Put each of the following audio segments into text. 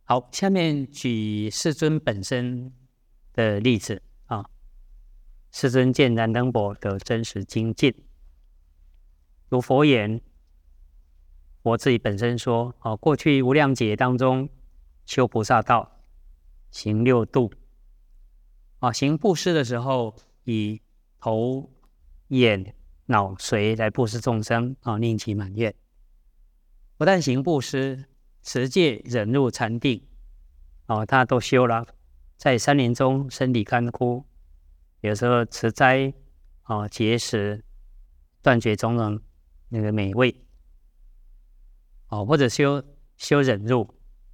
好，下面举世尊本身的例子啊。世尊见燃灯佛得真实精进，如佛言，佛自己本身说，过去无量劫当中修菩萨道，行六度，行布施的时候，以头、眼、脑、髓来布施众生，令其满愿。不但行布施，持戒、忍辱、禅定，他都修了。在山林中身体干枯，有时候持斋，节食，断绝种种那个美味，或者修忍辱，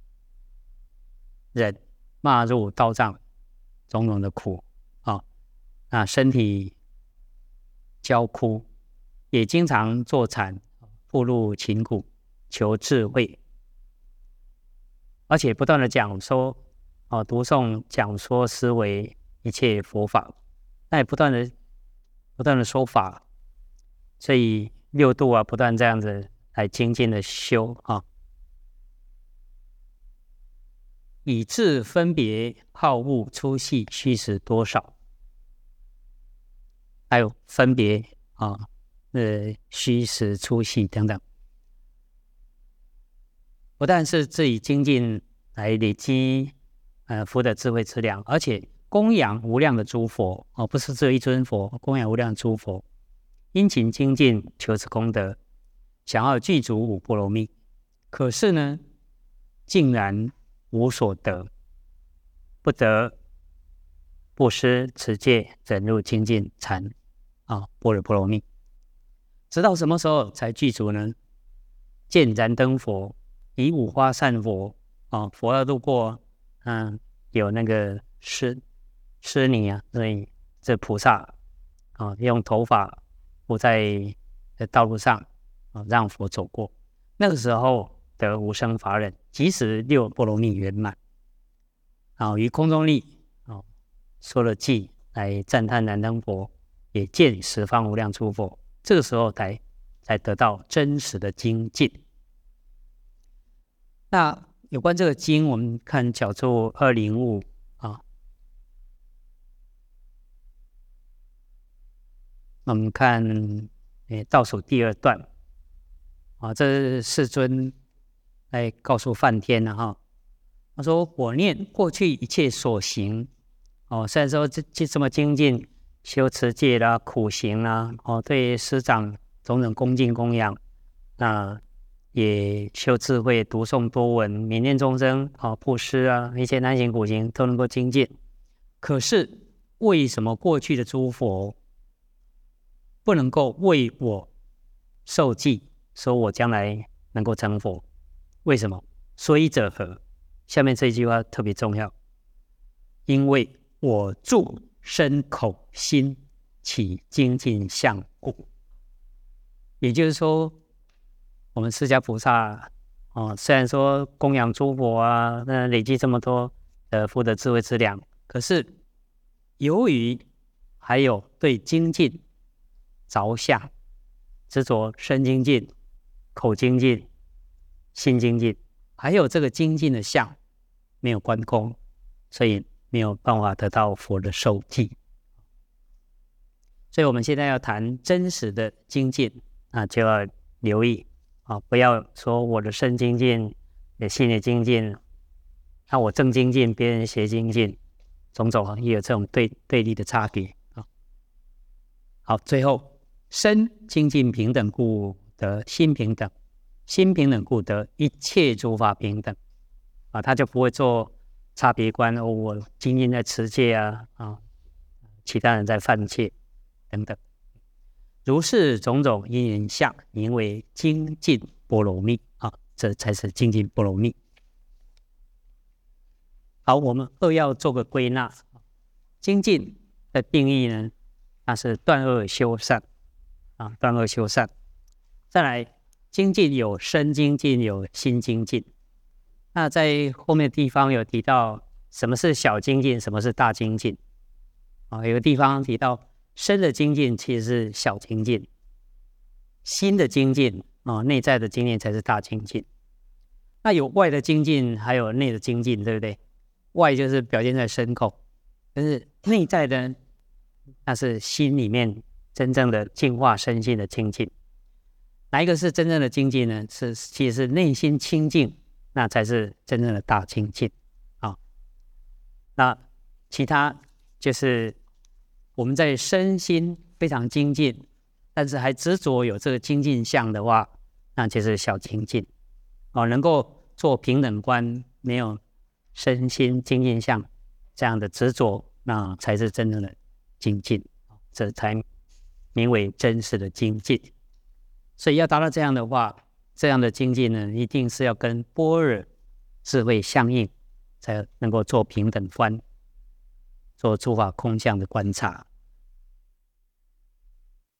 忍骂入道障种种的苦，那身体焦枯，也经常坐禅，步入勤苦，求智慧，而且不断的讲说，读诵讲说思维一切佛法，那也不断的说法，所以六度不断这样子来精进的修以智分别好恶粗细虚实多少，还有分别虚实粗细等等，不但是自己精进来累积福德智慧之粮，而且供养无量的诸佛，不是只有一尊佛，供养无量诸佛，殷勤精进求此功德，想要具足五波罗蜜，可是呢竟然无所得，不得布施、持戒、忍辱、精进、禅般若波罗蜜。直到什么时候才具足呢？见燃灯佛以五花散佛，佛要路过有那个湿泥所以这菩萨用头发铺在道路上让佛走过，那个时候得无生法忍，即使六波罗蜜圆满，于空中立说了偈来赞叹燃灯佛，也见十方无量诸佛，这个时候才得到真实的精进。那有关这个经，我们看角注205我们看倒数第2段这是世尊来告诉梵天他说：我念过去一切所行虽然说这么精进，修持戒啦、苦行啦对师长种种恭敬供养，那也修智慧、读诵多闻、悯念众生布施一切难行苦行都能够精进。可是为什么过去的诸佛不能够为我受记，说我将来能够成佛？为什么？虽者何？下面这一句话特别重要，因为我住身口心起精进相故。也就是说，我们释迦菩萨虽然说供养诸佛那累积这么多的福德智慧之粮，可是由于还有对精进着相，执着身精进、口精进、心精进，还有这个精进的相没有关空，所以没有办法得到佛的受记。所以我们现在要谈真实的精进就要留意不要说我的身精进、心也精进，那我正精进，别人邪精进，种种也有这种对立的差别好，最后身精进平等故得心平等，心平等故得一切诸法平等他就不会做差别观我精进在持戒其他人在犯戒等等。如是种种因缘相，名为精进波罗蜜这才是精进波罗蜜。好，我们扼要做个归纳。精进的定义呢，那是断恶修善断恶修善。再来，精进有身精进，有心精进。那在后面的地方有提到什么是小精进，什么是大精进有个地方提到身的精进其实是小精进，心的精进内在的精进才是大精进。 那有外的精进，还有内的精进，对不对？外就是表现在身口，但是内在的那是心里面真正的净化身心的清净。哪一个是真正的精进呢？其实是内心清净，那才是真正的大清净啊。那其他就是我们在身心非常精进，但是还执着有这个精进相的话，那就是小精进哦。能够做平等观，没有身心精进相这样的执着，那才是真正的精进，这才名为真实的精进。所以要达到这样的话，这样的精进呢，一定是要跟般若智慧相应，才能够做平等观，做诸法空相的观察。